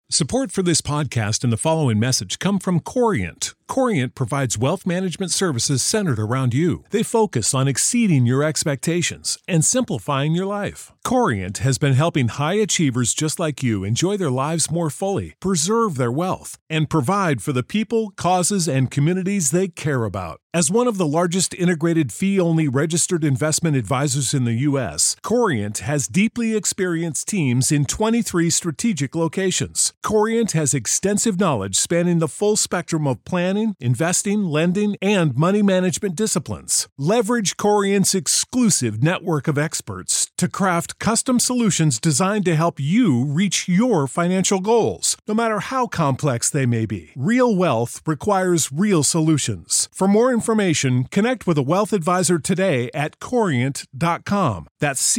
Support for this podcast and the following message come from Corient. Corient provides wealth management services centered around you. They focus on exceeding your expectations and simplifying your life. Corient has been helping high achievers just like you enjoy their lives more fully, preserve their wealth, and provide for the people, causes, and communities they care about. As one of the largest integrated fee-only registered investment advisors in the U.S., Corient has deeply experienced teams in 23 strategic locations. Corient has extensive knowledge spanning the full spectrum of planning, investing, lending, and money management disciplines. Leverage Corient's exclusive network of experts to craft custom solutions designed to help you reach your financial goals, no matter how complex they may be. Real wealth requires real solutions. For more information, connect with a wealth advisor today at Corient.com. That's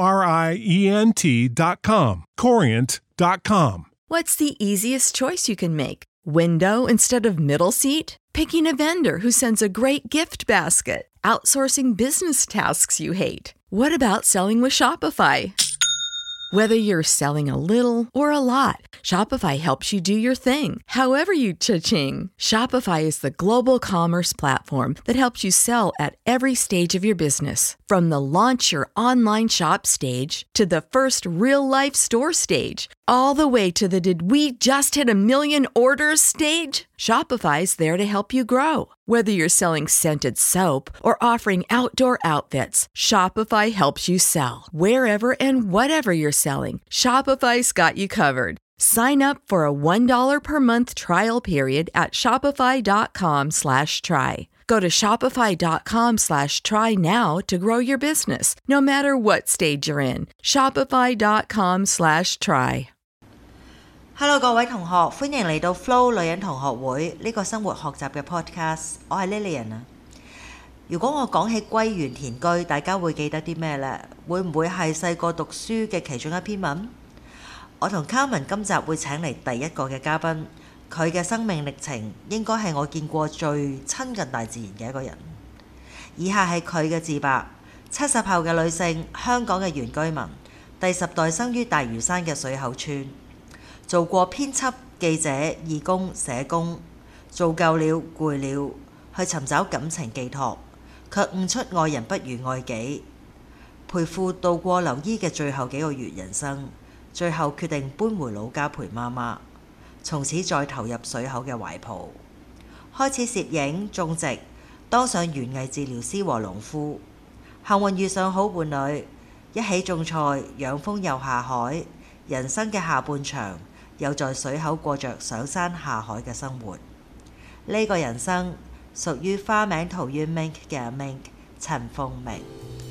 Corient.com. Corient.com. What's the easiest choice you can make? Window instead of middle seat? Picking a vendor who sends a great gift basket? Outsourcing business tasks you hate? What about selling with Shopify? Whether you're selling a little or a lot, Shopify helps you do your thing, however you cha-ching. Shopify is the global commerce platform that helps you sell at every stage of your business. From the launch your online shop stage to the first real-life store stage, all the way to the did we just hit 1 million orders stage. Shopify's there to help you grow. Whether you're selling scented soap or offering outdoor outfits, Shopify helps you sell. Wherever and whatever you're selling, Shopify's got you covered. Sign up for a $1 per month trial period at shopify.com/try. Go to shopify.com/try now to grow your business, no matter what stage you're in. Shopify.com/try. Hello 各位同學，歡迎嚟到 Flo 女人同學會呢個生活學習嘅 podcast， 我係 Lillian 啊。如果我講起歸園田居，大家會記得啲咩呢？會唔會係細個讀書嘅其中一篇文？我同 Carmen 今集會請嚟第一個嘅嘉賓，佢嘅生命歷程應該係我見過最親近大自然嘅一個人。以下係佢嘅自白：70後嘅女性，香港嘅原居民，第10代生於大嶼山嘅水口村。做過編輯、記者、義工、社工，做夠了、攰了，去尋找感情寄託，卻悟出愛人不如愛己。陪父度過留醫嘅最後幾個月人生，最後決定搬回老家陪媽媽，從此再投入水口嘅懷抱，開始攝影、種植，當上園藝治療師和農夫。幸運遇上好伴侶，一起種菜、養蜂又下海，人生嘅下半場。又在水口過着上山下海嘅生活。呢個人生屬於花名陶淵明嘅阿 Mink 陳鳳鳴。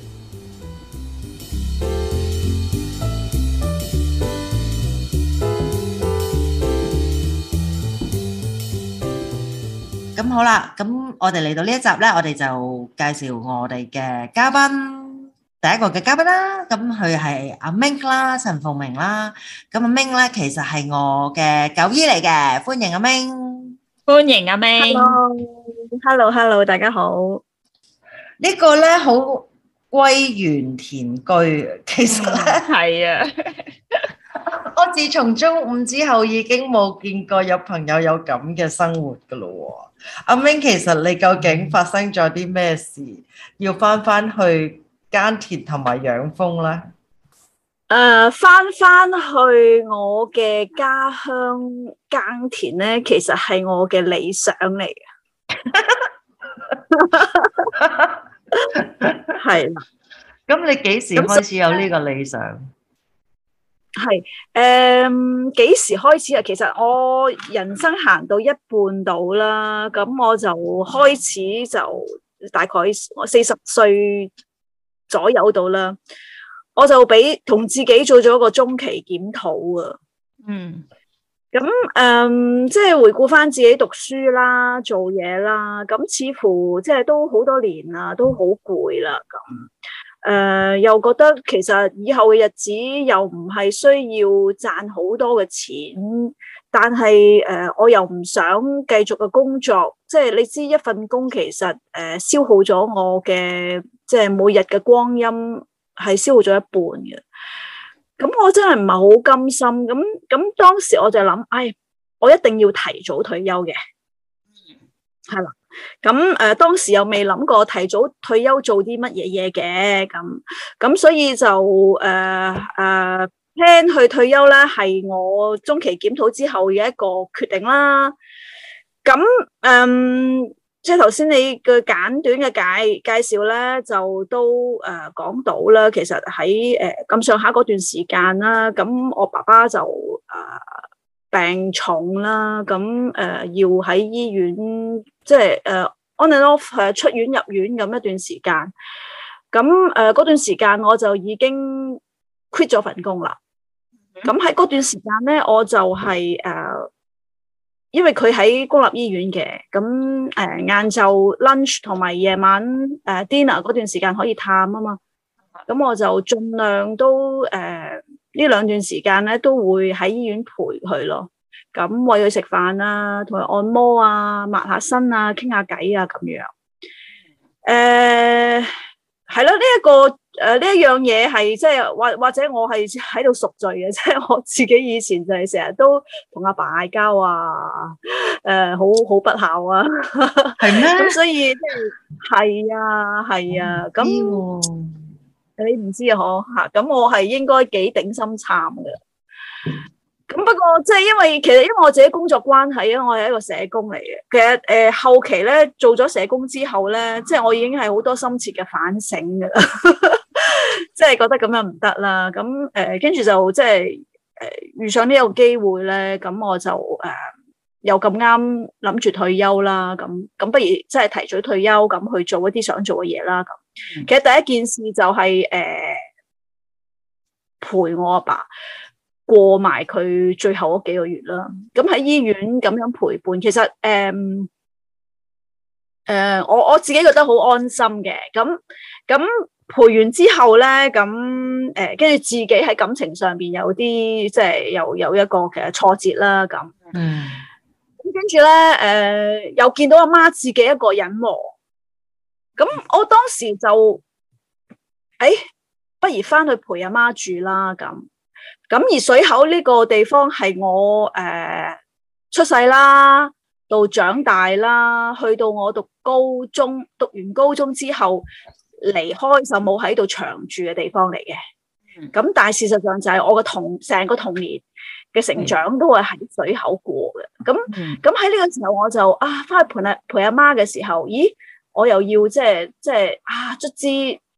咁好啦，咁我哋嚟到呢一集呢，我哋就介紹我哋嘅嘉賓。第一個嘅嘉賓啦，咁佢係阿 Mink 啦，陳鳳鳴啦。咁阿 Mink 咧，其實係我嘅狗姨嚟嘅，歡迎阿 Mink。 歡迎阿 Mink。Hello，大家好。 呢個咧好歸園田居，其實咧係啊。 我自從中午之後已經冇見過有朋友有咁嘅生活噶咯喎。阿 Mink，其實你究竟發生咗啲咩事，要翻去耕田同埋養蜂咧？ 翻去我嘅家鄉耕田咧，其實係我嘅理想嚟嘅。係啦。 咁你幾時開始有呢個理想？ 係幾時開始啊？其實我人生行到一半到啦，咁我就開始就大概我40歲左右到啦，我就同自己做咗一個中期檢討啊。咁即係回顧翻自己讀書啦、做嘢啦，咁似乎即係都好多年啦，都好攰啦咁。又覺得其實以後嘅日子又唔係需要賺好多嘅錢，但係我又唔想繼續嘅工作，即係你知一份工其實消耗咗我嘅即係每日嘅光陰係消耗咗一半嘅。 咁我真係唔係好甘心，咁當時我就諗，我一定要提早退休嘅，係啦。咁當時又未諗過提早退休做啲乜嘢嘢嘅，咁所以就plan 去退休咧，係我中期檢討之後嘅一個決定啦。咁即係頭先你嘅簡短嘅介紹咧，就都講到啦。其實喺咁上下嗰段時間啦，咁我爸爸就病重啦，咁要喺醫院，即係on and off 出院入院咁一段時間。咁嗰段時間我就已經 quit 咗份工啦。咁喺嗰段時間咧，我就係因為佢喺公立醫院嘅，咁晏晝 lunch 同埋夜晚dinner 嗰段時間可以探啊嘛。咁我就盡量都呢兩段時間咧都會喺醫院陪佢咯，咁餵佢食飯啦，同佢按摩啊，抹下身啊，傾下偈啊咁樣。係咯，呢一樣嘢係即係或者我係喺度贖罪嘅，即係我自己以前就係成日都同阿爸嗌交啊，好不孝啊， 係咩？ 咁所以即係係啊，咁你唔知啊嗬吓，咁我係應該幾頂心杉嘅。咁不過即係因為我自己工作關係啊，我係一個社工嚟嘅。其實後期咧做咗社工之後咧，即係我已經係好多深切嘅反省㗎啦，即係覺得咁樣唔得啦。咁跟住就即係遇上呢個機會咧，咁我就又咁啱諗住退休啦。咁不如即係提早退休，咁去做一啲想做嘅嘢啦。咁其實第一件事就係陪我阿爸過埋佢最後嗰幾個月啦，咁喺醫院咁樣陪伴，其實我自己覺得好安心嘅。咁陪完之後咧，咁跟住自己喺感情上邊有啲即係有一個嘅挫折啦。咁咁跟住咧又見到阿媽自己一個人喎，咁我當時就不如翻去陪阿媽住啦。咁而水口呢個地方係我出世啦，到長大啦，去到我讀完高中之後離開就冇喺度長住嘅地方嚟嘅。咁但係事實上就係我嘅成個童年嘅成長都係喺水口過嘅。咁喺呢個時候我就翻去陪阿媽嘅時候，咦，我又要即係卒之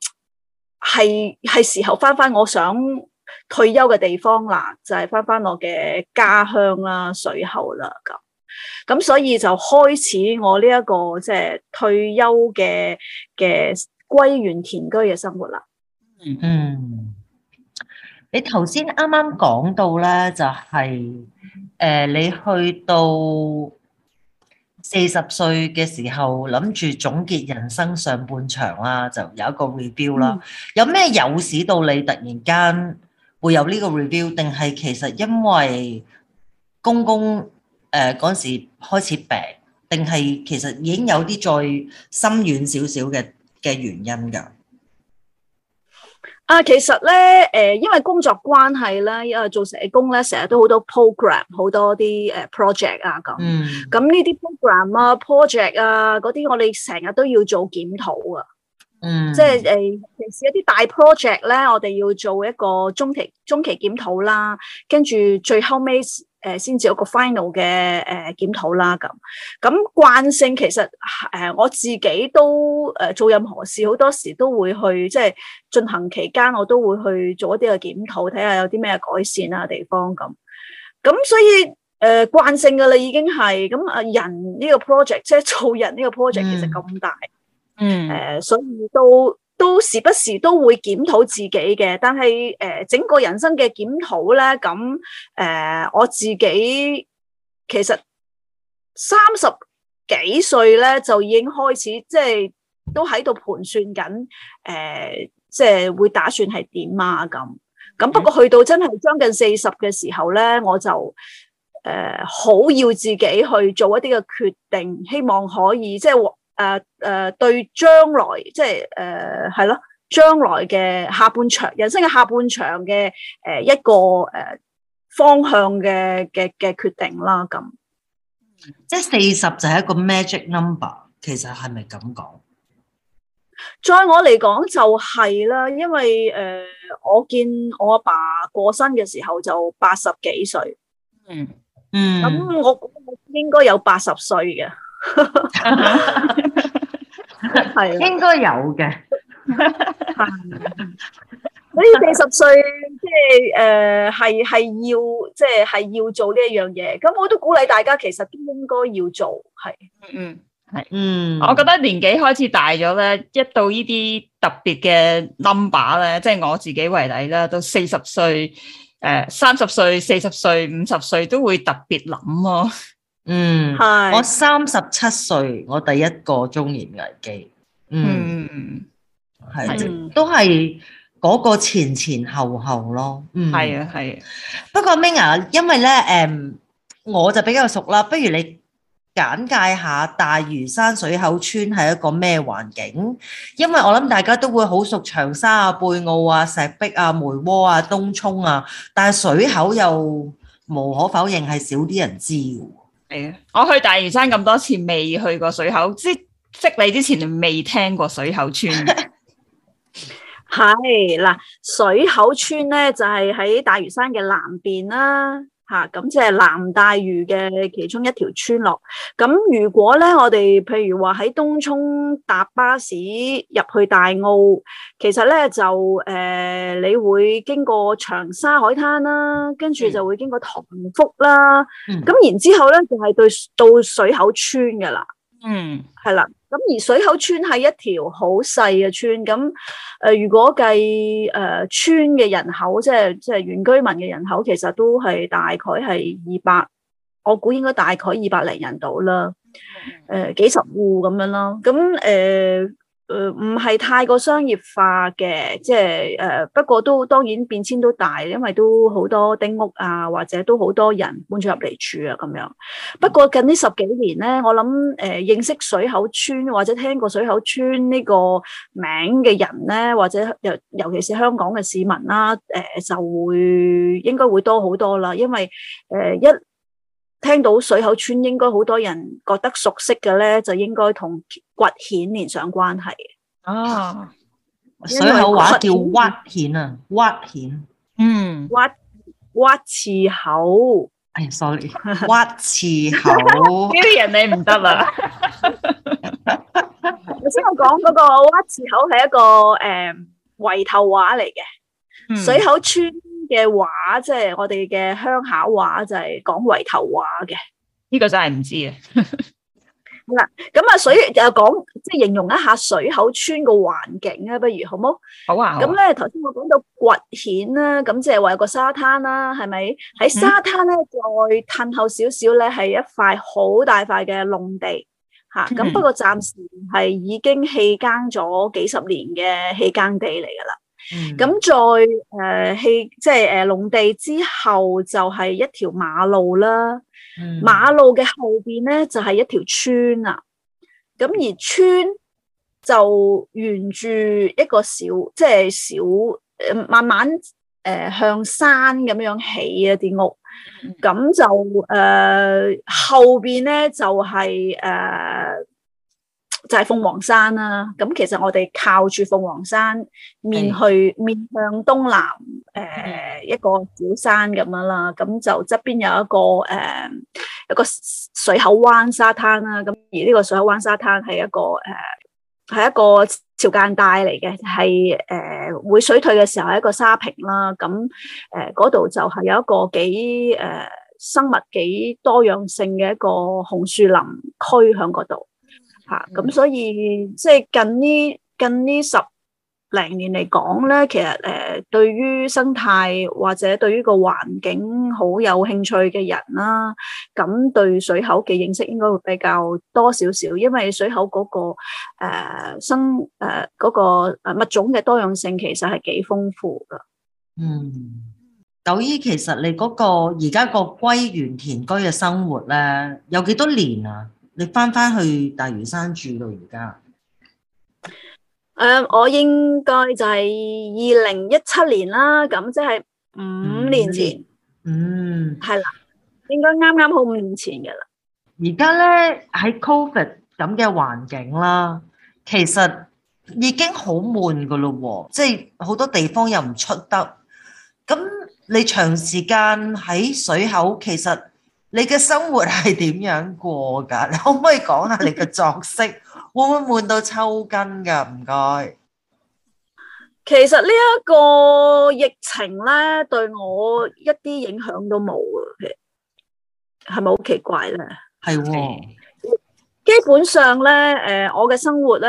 係時候翻我想退休嘅地方啦，就係翻我嘅家鄉啦，水口啦。咁所以就開始我呢一個即係退休嘅歸園田居嘅生活啦。 你頭先啱啱講到咧，就係你去到40歲嘅時候，諗住總結人生上半場啦，就有一個 review 啦。有咩誘使到你突然間會有呢個 review，定係其實因為公公嗰陣時開始病，定係其實已經有啲再深遠少少嘅原因㗎？ 其實咧，因為工作關係咧，做社工咧，成日都好多 program， 好多啲project 啊咁。咁呢啲 program 啊、project 啊嗰啲，我哋成日都要做檢討啊。即係平時一啲大 project 咧，我哋要做一個中期檢討啦，跟住最後尾先至有個 final 嘅檢討啦。咁慣性其實我自己都做任何事好多時都會去，即係進行期間我都會去做一啲嘅檢討，睇下有啲咩改善啊地方咁。所以慣性噶啦已經係咁人呢個 project 即係做人呢個 project 其實咁大。所以都時不時都會檢討自己嘅，但係整個人生嘅檢討咧，咁我自己其實30幾歲咧就已經開始，即係都喺度盤算緊，即係會打算係點啊咁。不過去到真係將近40嘅時候咧，我就好要自己去做一啲嘅決定，希望可以即係。對將來即係係咯， 將來嘅下半場，人生嘅下半場嘅一個方向嘅決定啦。咁即係40就係一個 magic number，其實係咪咁講？ 在我嚟講就係啦，因為我見我阿爸過身嘅時候就80幾歲，咁我估應該有80歲嘅，係應該有嘅。 所以40歲即係係要做呢一樣嘢，咁我都鼓勵大家其實都應該要做，係。 我覺得年紀開始大咗咧，一到呢啲特別嘅 number 咧，即係我自己為例啦，到40歲、30歲、40歲、50歲都會特別諗咯。 係。我37歲，我第一個中年危機。係，都係嗰個前前後後咯。 係啊，係啊。 不過 Ming 啊，因為咧，我就比較熟啦，不如你簡介下大嶼山水口村係一個咩環境？因為我諗大家都會好熟長沙啊、貝澳啊、石壁啊、梅窩啊、東涌啊，但係水口又無可否認係少啲人知嘅。 係啊，我去大嶼山咁多次，未去過水口，識你之前未聽過水口村。 係嗱，水口村咧就係喺大嶼山嘅南邊啦。咁即係南大嶼嘅其中一條村落。咁如果咧，我哋譬如話喺東涌搭巴士入去大澳，其實咧就你會經過長沙海灘啦，跟住就會經過塘福啦。咁然之後咧就係到水口村噶啦。係啦。咁而水口村係一條好細嘅村，咁如果計村嘅人口，即係原居民嘅人口，其實都係大概係200，我估應該大概200零人到啦，幾十戶咁樣咯。咁唔係太過商業化嘅，即係不過都當然變遷都大，因為都好多丁屋啊，或者都好多人搬咗入嚟住啊咁樣。不過近呢10幾年咧，我諗認識水口村或者聽過水口村呢個名嘅人咧，或者尤其是香港嘅市民啦，就會應該會多好多啦，因為一聽到水口村，應該好多人覺得熟悉嘅咧，就應該同掘蜆連上關係。 水口話叫挖蜆啊，挖蜆。 挖池口。 哎呀 ，sorry， 挖池口。 呢啲人你唔得啦。 頭先我講嗰個挖池口係一個圍頭話嚟嘅，水口村嘅話，即係我哋嘅鄉下話，就係講圍頭話嘅。 呢個真係唔知啊。 嗱，咁啊又講，即係形容一下水口村個環境啊，不如好冇？ 好啊。 咁咧，頭先我講到掘蜆啦，咁即係話有個沙灘啦，係咪？喺沙灘咧，再褪後少少咧，係一塊好大塊嘅農地嚇。咁不過暫時係已經棄耕咗幾十年嘅棄耕地嚟噶啦。咁再即係農地之後就係一條馬路啦。馬路嘅後邊咧就係一條村啊。咁而村就沿住一個即係慢慢向山咁樣起一啲屋。咁就後邊咧就係就係鳳凰山啦。咁其實我哋靠住鳳凰山面向東南一個小山咁樣啦。咁就側邊有一個水口灣沙灘啦。咁而呢個水口灣沙灘係一個潮間帶嚟嘅，係會水退嘅時候係一個沙坪啦。咁嗰度就係有一個幾生物幾多樣性嘅一個紅樹林區喺嗰度。咁所以即係近呢10零年嚟講咧，其實對於生態或者對於個環境好有興趣嘅人啦，咁對水口嘅認識應該會比較多少少，因為水口嗰個嗰個物種嘅多樣性其實係幾豐富噶。 九姨，其實你嗰個而家個歸園田居嘅生活咧，有幾多年啊？你翻去大嶼山住到而家？ 我應該就係2017年啦，咁即係5年前，係啦，應該啱好5年前嘅啦。 而家咧喺 Covid 咁嘅環境啦，其實已經好悶噶咯喎，即係好多地方又唔出得。咁你長時間喺水口，其實你嘅生活係點樣過㗎？你可唔可以講下你嘅作息？會唔會悶到抽筋㗎？唔該。 其實呢一個疫情咧，對我一啲影響都冇嘅，係咪好奇怪咧？ 係喎， 基本上咧，我嘅生活咧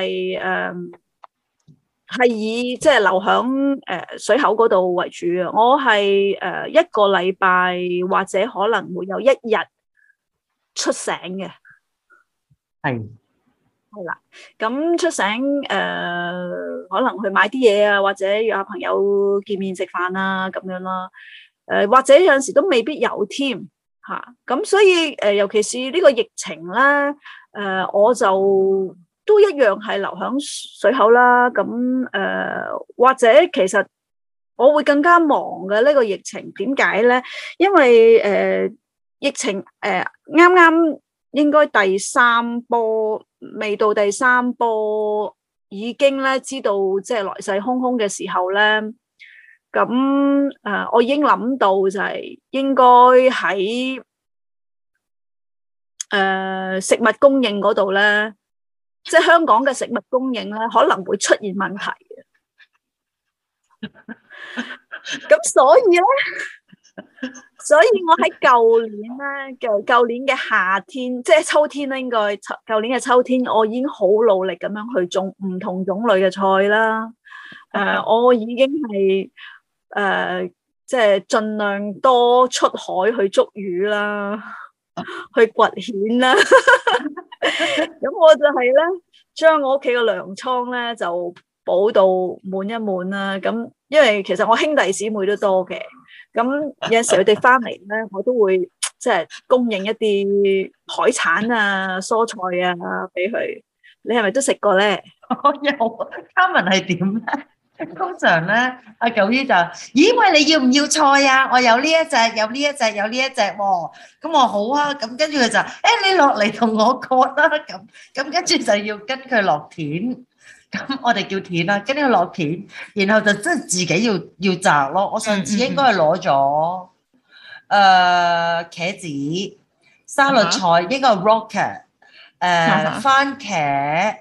係以即係留響水口嗰度為主嘅。我係一個禮拜或者可能會有1日出醒嘅， 係啦。咁出醒可能去買啲嘢啊，或者約下朋友見面食飯啊咁樣啦。或者有陣時都未必有添嚇。咁所以尤其是呢個疫情咧，我就都一樣係留響水口啦，咁或者其實我會更加忙嘅呢個疫情，點解咧？因為疫情啱啱應該第3波，未到第3波已經咧知道即係來勢洶洶嘅時候咧，咁我已經諗到就係應該喺食物供應嗰度咧。即係香港嘅食物供應咧，可能會出現問題嘅。咁所以我喺舊年嘅夏天，即係秋天咧，應該舊年嘅秋天，我已經好努力咁樣去種唔同種類嘅菜啦。我已經係即係盡量多出海去捉魚啦，去掘蜆啦。咁我就係咧，將我屋企嘅糧倉咧就補到滿一滿啦。咁因為其實我兄弟姊妹都多嘅，咁有陣時佢哋翻嚟咧，我都會即係供應一啲海產啊、蔬菜啊俾佢。你係咪都食過咧？ 我有。Carmen係點咧？通常咧，阿九姨就咦喂，你要唔要菜啊？我有呢一隻，有呢一隻，有呢一隻喎。咁我好啊。咁跟住佢就你落嚟同我割啦。咁跟住就要跟佢落田。咁我哋叫田啦，跟住佢落田，然後就真係自己要摘咯。我上次應該係攞咗茄子、沙律菜，應該係 rocket，番茄。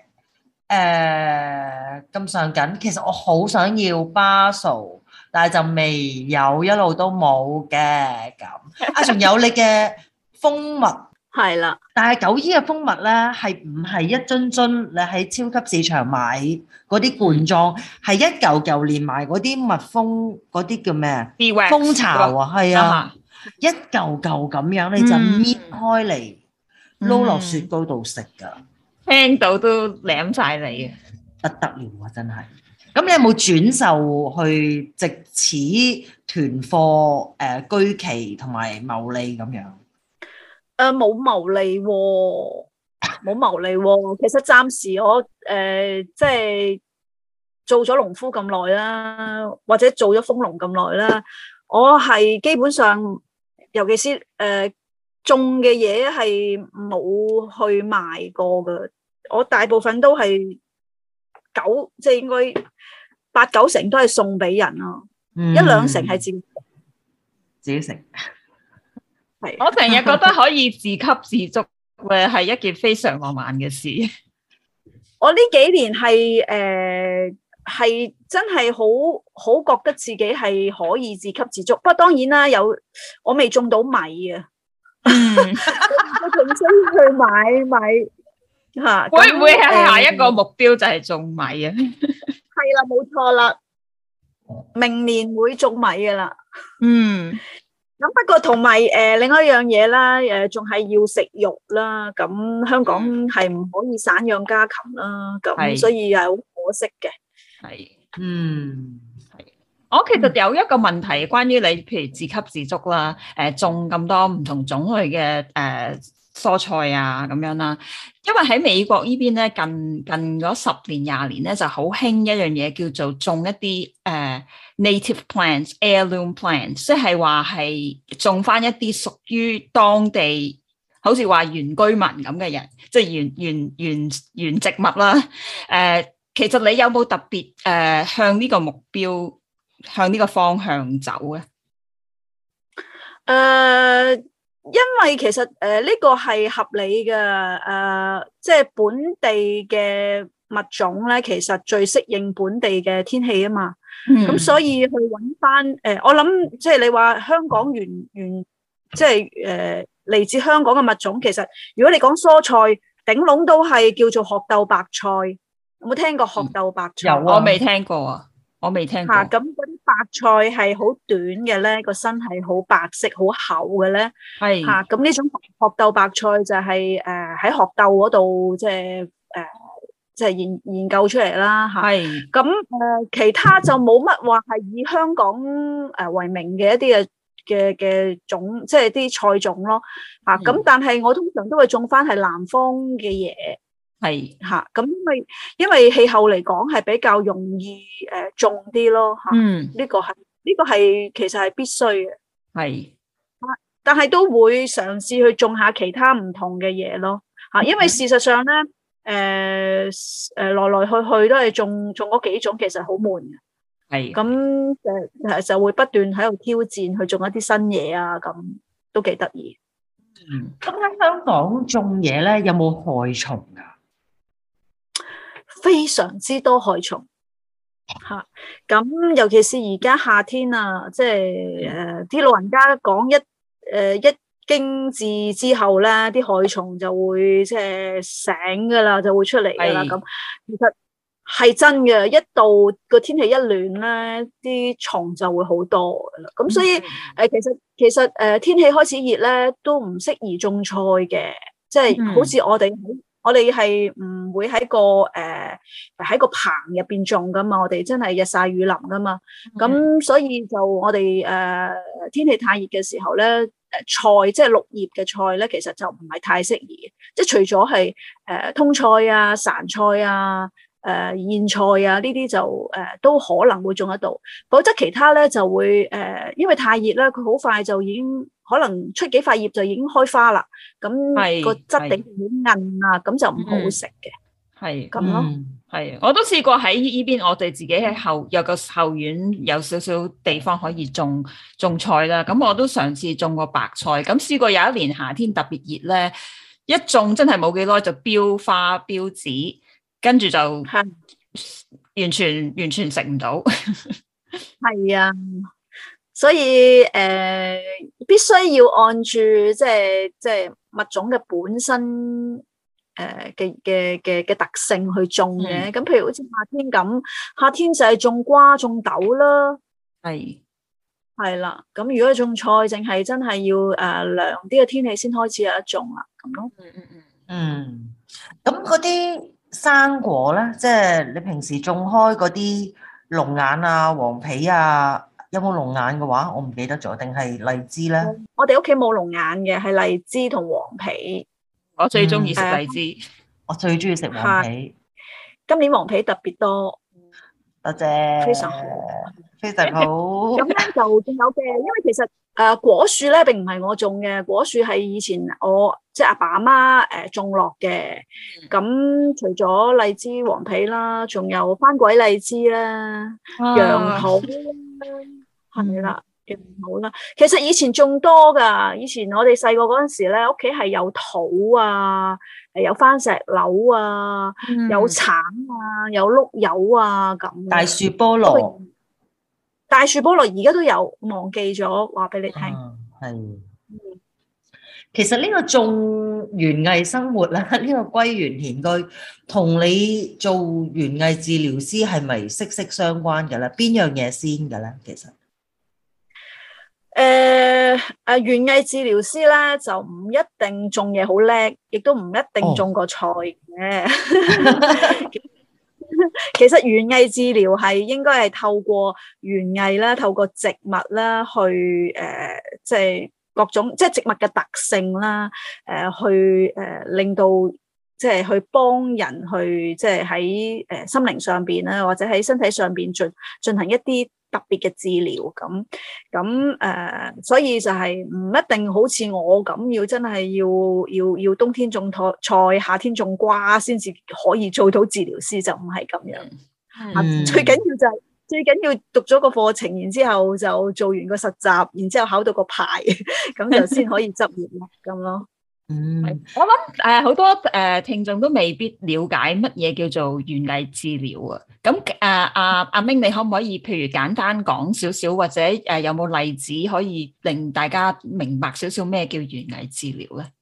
咁上緊，其實我好想要 basil，但係就未有，一路都冇嘅咁。仲有你嘅蜂蜜， 係啦。但係九姨嘅蜂蜜咧，係唔係一樽樽？你喺超級市場買嗰啲罐裝，係一嚿嚿連埋嗰啲蜜蜂，嗰啲叫咩啊？蜂巢啊，係啊，一嚿嚿咁樣，你就搣開嚟撈落雪糕度食㗎。 聽到都舐晒你嘅， 不得了啊！真係。咁你有冇轉售去藉此囤貨居奇同埋牟利咁樣？ 冇牟利喎，冇牟利喎。其實暫時我即係做咗農夫咁耐啦，或者做咗蜂農咁耐啦，我係基本上，尤其是種嘅嘢係冇去賣過㗎。我大部分都係即係應該8-9成都係送俾人咯，1-2成係自己食。係， 我成日覺得可以自給自足咧，係一件非常浪漫嘅事。 我呢幾年係真係好覺得自己係可以自給自足，不過當然啦，我未種到米啊，我仲需要去買。 會唔會係下一個目標就係種米啊？ 係啦，冇錯啦，明年會種米噶啦。咁不過同埋另外一樣嘢啦，仲係要食肉啦。咁香港係唔可以散養家禽啦，咁所以係好可惜嘅。 係，我其實有一個問題，關於你，譬如自給自足啦，種咁多唔同種類嘅蔬菜啊咁樣啦。因為喺美國呢邊咧，近嗰10年20年咧就好興一樣嘢叫做種一啲native plants、heirloom plants，即係話係種翻一啲屬於當地，好似話原居民咁嘅人，即係原植物啦。其實你有冇特別向呢個目標、向呢個方向走咧？ 因為其實呢個係合理嘅，即係本地嘅物種咧，其實最適應本地嘅天氣啊嘛。咁所以去揾翻我諗即係你話香港原即係嚟自香港嘅物種，其實如果你講蔬菜，頂籠都係叫做鶴藪白菜。有冇聽過鶴藪白菜？ 有啊，我未聽過啊。我未聽過。咁嗰啲白菜係好短嘅咧，個身係好白色、好厚嘅咧。係咁呢種鶴藪白菜就係喺鶴藪嗰度即係研究出嚟啦。係咁其他就冇乜話係以香港為名嘅一啲嘅種，即係啲菜種咯。咁但係我通常都會種翻係南方嘅嘢。係咁，因為氣候嚟講係比較容易種啲咯。呢個係其實係必須嘅。係，但係都會嘗試去種下其他唔同嘅嘢咯。因為事實上咧，來來去去都係種嗰幾種，其實好悶嘅。係咁就會不斷喺度挑戰去種一啲新嘢啊，咁都幾得意。 咁喺香港種嘢咧，有冇害蟲噶？ 非常之多害蟲咁尤其是而家夏天啊，即係啲老人家講一經至之後咧，啲害蟲就會即係醒噶啦，就會出嚟噶啦。咁其實係真嘅，一到個天氣一暖咧，啲蟲就會好多噶啦。咁所以其實天氣開始熱咧，都唔適宜種菜嘅，即係好似我哋係唔會喺個棚入邊種噶嘛，我哋真係日曬雨淋噶嘛。咁所以就我哋天氣太熱嘅時候咧，菜即係綠葉嘅菜咧，其實就唔係太適宜。即係除咗係通菜啊、潺菜啊、莧菜啊呢啲就都可能會種得到，否則其他咧就會因為太熱咧，佢好快就已經可能出幾塊葉就已經開花啦。咁個質地好韌啊，咁就唔好食嘅。係咁咯。係，我都試過喺呢邊，我哋自己喺有個後院有少少地方可以種菜啦。咁我都嘗試種過白菜。咁試過有一年夏天特別熱咧，一種真係冇幾耐就標花標籽，跟住就完全食唔到。係啊，所以必須要按住即係物種嘅本身嘅特性去種嘅。咁譬如好似夏天咁，夏天就係種瓜種豆啦。係啦，咁如果種菜，淨係真係要涼啲嘅天氣先開始有得種啦，咁咯。 咁嗰啲生果咧，即係你平時種開嗰啲龍眼啊、黃皮啊，有冇龍眼嘅話，我唔記得咗，定係荔枝咧？我哋屋企冇龍眼嘅，係荔枝同黃皮。我最中意食荔枝，我最中意食黃皮。今年黃皮特別多，多謝，非常好，非常好。咁咧就仲有嘅，因為其實果樹咧並唔係我種嘅，果樹係以前我即係阿爸阿媽種落嘅。咁除咗荔枝、黃皮啦，仲有番鬼荔枝啦、楊桃啦，係啦。好啦，其實以前種多噶，以前我哋細個嗰陣時咧，屋企係有桃啊，有番石榴啊，有橙啊，有碌柚啊咁。大樹菠蘿，大樹菠蘿而家都有，忘記咗話俾你聽。係，其實呢個種園藝生活啦，呢個歸園田居，同你做園藝治療師係咪息息相關嘅咧？邊樣嘢先嘅咧？其實？園藝治療師咧就唔一定種嘢好叻，亦都唔一定種過菜嘅。其實園藝治療係應該係透過園藝啦，透過植物啦去即係各種即係植物嘅特性啦，去令到即係去幫人去即係喺心靈上邊啦，或者喺身體上邊進行一啲特別嘅治療咁所以就係唔一定好似我咁要真係要冬天種菜，夏天種瓜先至可以做到治療師，就唔係咁樣。最緊要讀咗個課程，然之後就做完個實習，然之後考到個牌，咁就先可以執業咁咯。 我諗好多聽眾都未必了解乜嘢叫做園藝治療啊。咁阿明，你可唔可以譬如簡單講少少，或者有冇例子可以令大家明白少少咩叫園藝治療咧？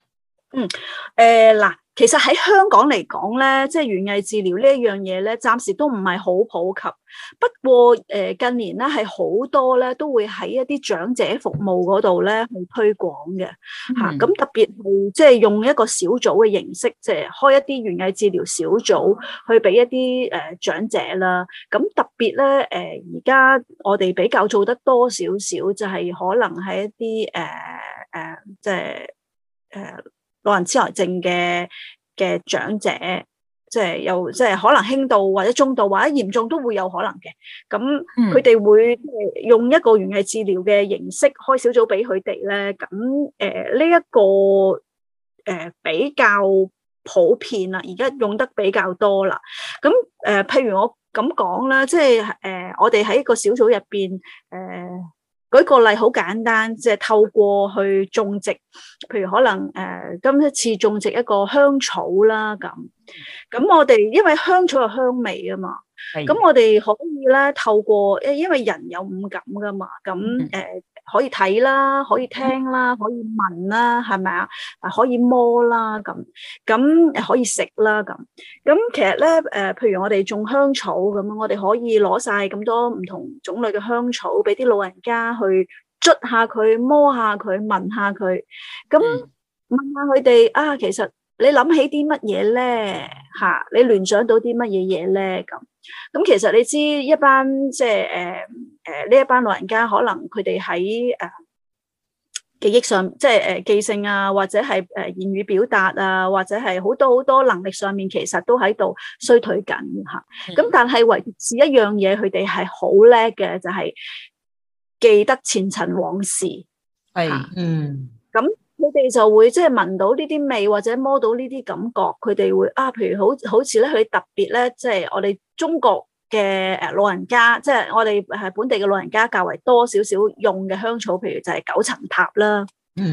嗱，其實喺香港嚟講咧，即係園藝治療呢一樣嘢咧，暫時都唔係好普及。不過近年咧係好多咧都會喺一啲長者服務嗰度咧去推廣嘅嚇。咁特別係即係用一個小組嘅形式，即係開一啲園藝治療小組去俾一啲長者啦。咁特別咧而家我哋比較做得多少少，就係可能係一啲即係老人痴呆症嘅長者，即係又即係可能輕度或者中度或者嚴重都會有可能嘅。咁佢哋會用一個園藝治療嘅形式開小組俾佢哋咧。咁呢一個比較普遍啦，而家用得比較多啦。咁譬如我咁講啦，即係我哋喺個小組入邊舉個例好簡單，即係透過去種植，譬如可能今一次種植一個香草啦，咁我哋因為香草有香味啊嘛，咁我哋可以咧透過因為人有五感噶嘛，咁可以睇啦，可以聽啦，可以聞啦，係咪啊？可以摸啦，咁可以食啦，咁其實咧譬如我哋種香草咁，我哋可以攞晒咁多唔同種類嘅香草，俾啲老人家去捽下佢、摸下佢、聞下佢，咁問下佢哋啊，其實你諗起啲乜嘢咧？嚇，你聯想到啲乜嘢嘢咧？咁其實你知一班即係呢一班老人家，可能佢哋喺記憶上，即係記性啊，或者係言語表達啊，或者係好多能力上面，其實都喺度衰退緊嚇。咁但係唯是一樣嘢，佢哋係好叻嘅，就係記得前塵往事。咁佢哋就會即係聞到呢啲味，或者摸到呢啲感覺，佢哋會譬如好似咧，佢特別咧，即係我哋中國嘅老人家，即係我哋係本地嘅老人家較為多少少用嘅香草，譬如就係九層塔啦，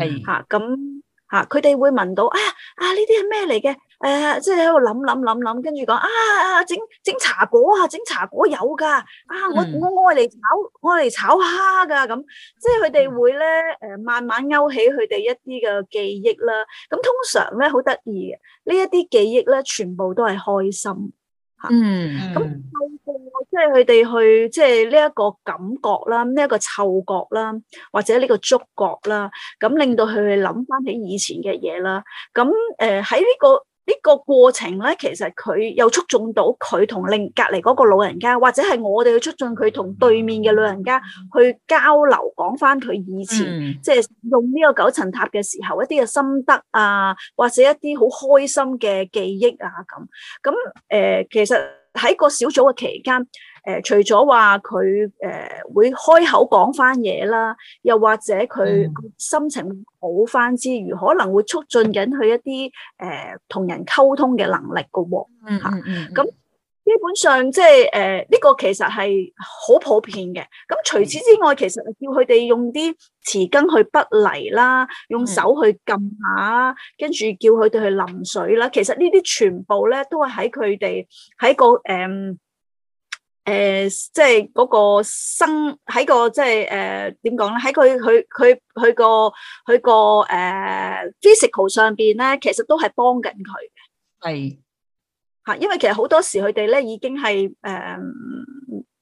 佢哋會聞到呢啲係咩嚟嘅？即係喺度諗，跟住講整茶果啊，整茶果有噶我愛嚟炒蝦噶，咁即係佢哋會咧慢慢勾起佢哋一啲嘅記憶啦。咁通常咧好得意嘅呢一啲記憶咧，全部都係開心。咁透過即係佢哋去即係呢一個感覺啦，呢一個嗅覺啦，或者呢個觸覺啦，咁令到佢哋諗翻起以前嘅嘢啦。咁喺呢個過程咧，其實佢又促進到佢同隔離嗰個老人家，或者係我哋去促進佢同對面嘅老人家去交流，講翻佢以前即係用呢個九層塔嘅時候一啲嘅心得啊，或者一啲好開心嘅記憶啊咁其實喺個小組嘅期間，除咗話佢會開口講翻嘢啦，又或者佢心情好翻之餘，可能會促進緊佢一啲同人溝通嘅能力㗎喎。咁基本上即係呢個其實係好普遍嘅。咁除此之外，其實叫佢哋用啲匙羹去滗泥啦，用手去撳下，跟住叫佢哋去淋水啦。其實呢啲全部咧都係喺佢哋喺個即係嗰個喺個即係點講咧？喺佢個physical 上邊咧，其實都係幫緊佢嘅。因為其實好多時佢哋咧已經係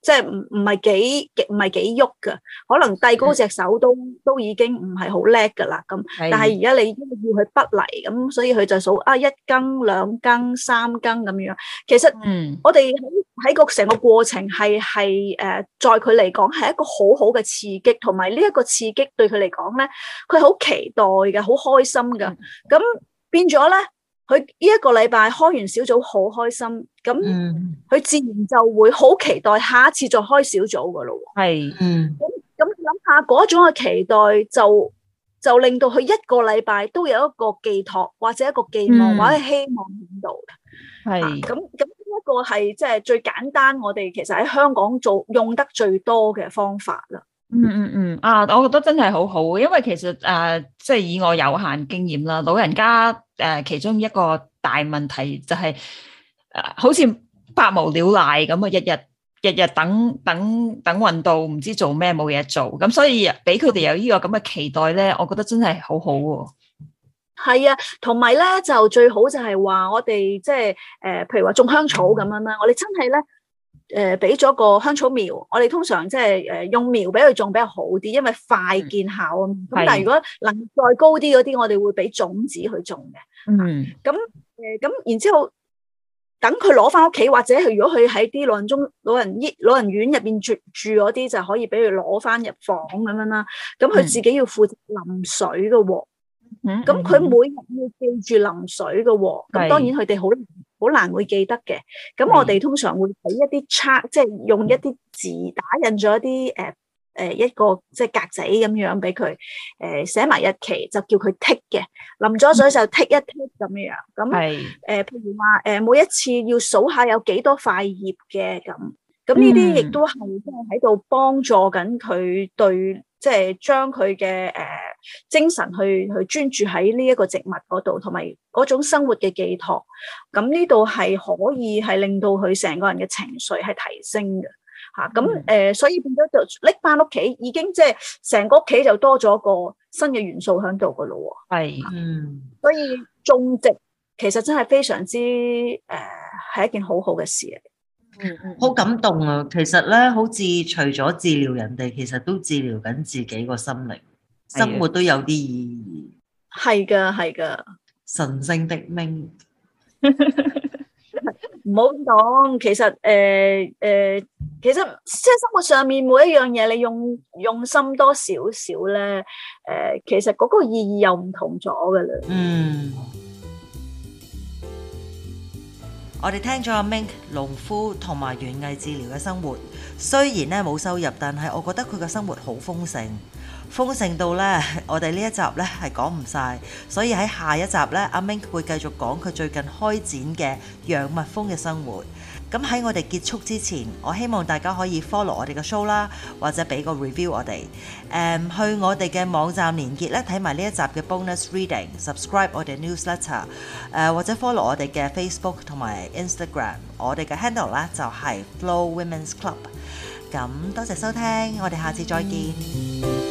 即係唔係幾喐㗎，可能遞高隻手都已經唔係好叻㗎啦咁。但係而家你要佢筆嚟咁，所以佢就數1羹、2羹、3羹咁樣。其實我哋喺個成個過程係在佢嚟講係一個好好嘅刺激，同埋呢一個刺激對佢嚟講咧，佢好期待嘅，好開心㗎。咁變咗咧。佢呢一個禮拜開完小組好開心，咁佢自然就會好期待下一次再開小組噶咯。係，咁諗下嗰種嘅期待就令到佢一個禮拜都有一個寄託或者一個寄望或者希望喺度嘅。係，咁呢一個係即係最簡單，我哋其實喺香港用得最多嘅方法啦。 我覺得真係好好，因為其實即係以我有限經驗啦，老人家其中一個大問題就係好似百無聊賴咁啊，日日等運到，唔知做咩，冇嘢做，咁所以俾佢哋有呢個咁嘅期待咧，我覺得真係好好喎。 係啊，同埋咧就最好就係話我哋即係譬如話種香草咁樣啦，我哋真係咧。俾咗個香草苗，我哋通常即係用苗俾佢種比較好啲，因為快見效啊。咁但係如果能再高啲嗰啲，我哋會俾種子去種嘅。咁然之後等佢攞翻屋企，或者係如果佢喺啲老人院入邊住嗰啲，就可以俾佢攞翻入房咁樣啦。咁佢自己要負責淋水嘅喎。咁佢每日要記住淋水嘅喎。咁當然佢哋好難會記得嘅，咁我哋通常會俾一啲 chart，即係用一啲字打印咗一啲一個即係格仔咁樣俾佢寫埋日期，就叫佢剔嘅，淋咗水就剔一剔咁樣。咁譬如話每一次要數下有幾多塊葉嘅咁呢啲亦都係即係喺度幫助緊佢對，即係將佢嘅精神去專注喺呢一個植物嗰度，同埋嗰種生活嘅寄託。咁呢度係可以係令到佢成個人嘅情緒係提升嘅嚇。咁所以變咗就拎翻屋企，已經即係成個屋企就多咗個新嘅元素喺度噶咯喎。所以種植其實真係非常之係一件好好嘅事嚟。 好感動啊！其實咧，好似除咗治療人哋，其實都治療緊自己個心靈，生活都有啲意義。 係噶，係噶， 神聖的命。 唔好咁講，其實即係生活上面每一樣嘢，你用心多少少咧，其實嗰個意義又唔同咗噶啦。 我哋聽咗阿 Mink 農夫同埋園藝治療嘅生活，雖然咧冇收入，但係我覺得佢嘅生活好豐盛到咧，我哋呢一集咧係講唔晒，所以喺下一集咧，阿 Mink 會繼續講佢最近開展嘅養蜜蜂嘅生活。咁喺我哋結束之前，我希望大家可以 follow 我哋嘅 show 啦，或者俾個 review 我哋。去我哋嘅網站連結咧，睇埋呢一集嘅 bonus reading，subscribe 我哋 newsletter，或者 follow 我哋嘅 Facebook 同埋 Instagram， 我哋嘅 handle 咧就係 Flo Women's Club。咁多謝收聽，我哋下次再見。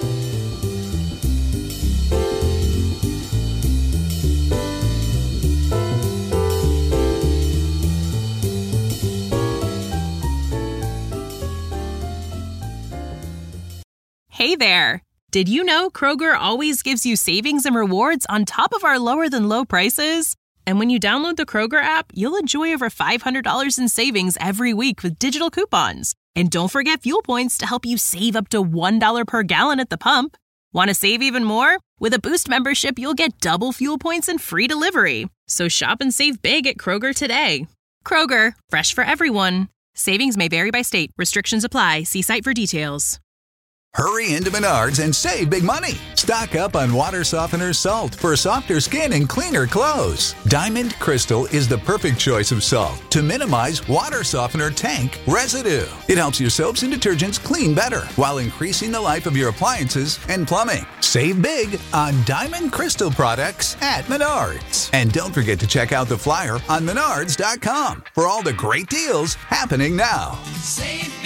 Hey there! Did you know Kroger always gives you savings and rewards on top of our lower-than-low prices? And when you download the Kroger app, you'll enjoy over $500 in savings every week with digital coupons. And don't forget fuel points to help you save up to $1 per gallon at the pump. Want to save even more? With a Boost membership, you'll get double fuel points and free delivery. So shop and save big at Kroger today. Kroger, fresh for everyone. Savings may vary by state. Restrictions apply. See site for details. Hurry into Menards and save big money. Stock up on water softener salt for softer skin and cleaner clothes. Diamond Crystal is the perfect choice of salt to minimize water softener tank residue. It helps your soaps and detergents clean better while increasing the life of your appliances and plumbing. Save big on Diamond Crystal products at Menards. And don't forget to check out the flyer on menards.com for all the great deals happening now. Save